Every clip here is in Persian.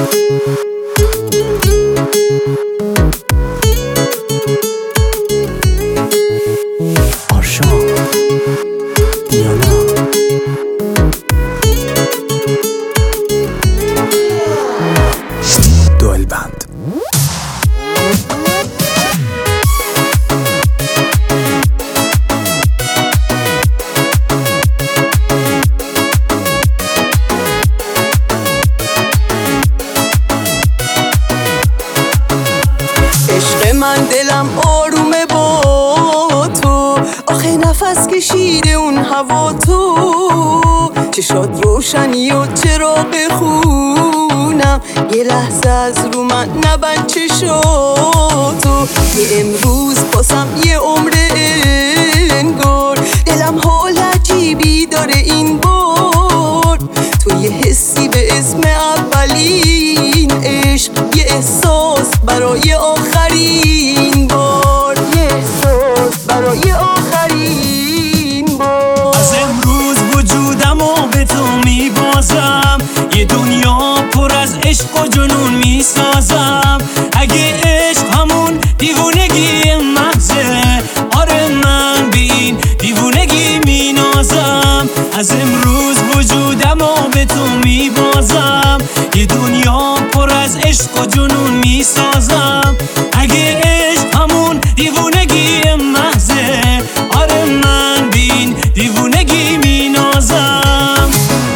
عشق من دلم آرومه با تو، آخه نفس کشیده اون هوا تو، چشات روشنی و چراغ خونم، یه لحظه از رو من نبند چشاتو، یه امروز پاسم یه عمر انگار، دلم حال عجیبی داره این بار، تو یه حسی به اسم اولین عشق، یه احساس برای آخرین بار، یه احساس برای آخرین بار. از امروز وجودمو به تو میبازم، یه دنیا پر از عشق و جنون میسازم، اگه عشق همون دیوونگی محضه، آره من بین دیوونگی مینازم، از امروز وجودمو به تو میبازم، یه دنیا پر از عشق و جنون میسازم، اگه عشق همون دیوونگی محضه، آره من بین دیوونگی مینازم.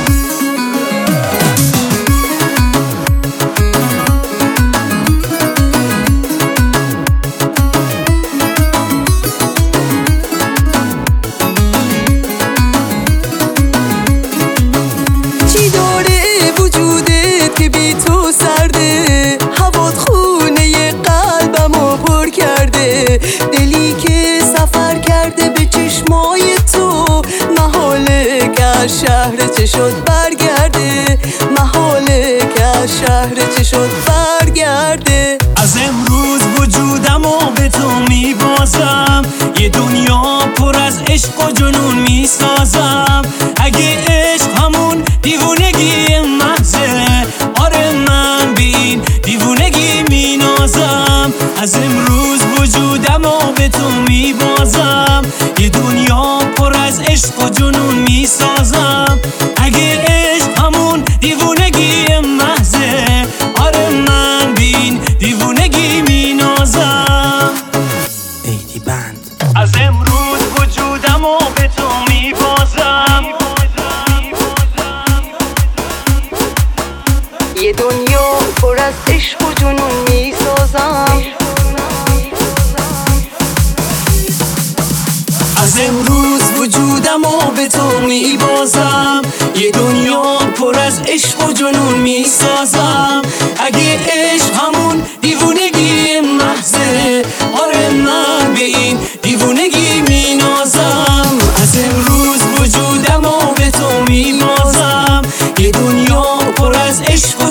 چی داره وجودت که بی تو سرده، هوات خونه قلبمو پر کرده، دلی که سفر کرده به چشمای تو، محاله که از شهر چشات برگرده، محاله که از شهر چشات برگرده. از امروز وجودمو به تو میبازم، یه دنیا پر از عشق و جنون میسازم، اگه عشق همون دیوونگی محضه، آره من بین دیوونگی مینازم، از امروز وجودمو به تو میبازم، یه دنیا پر از عشق و جنون میسازم، اگه عشق همون دیوونگی محضه، آره من بین دیوونگی مینازم. ایدی بند. از امروز وجودمو به تو میبازم، یه دنیا پر از عشق و جنون میسازم، از امروز وجودمو به تو میبازم، یه دنیا پر از عشق و جنون میسازم، اگه عشق همون دیوونگی محضه، آره من به این دیوونگی مینازم، از امروز وجودمو به تو میبازم، یه دنیا پر از عشق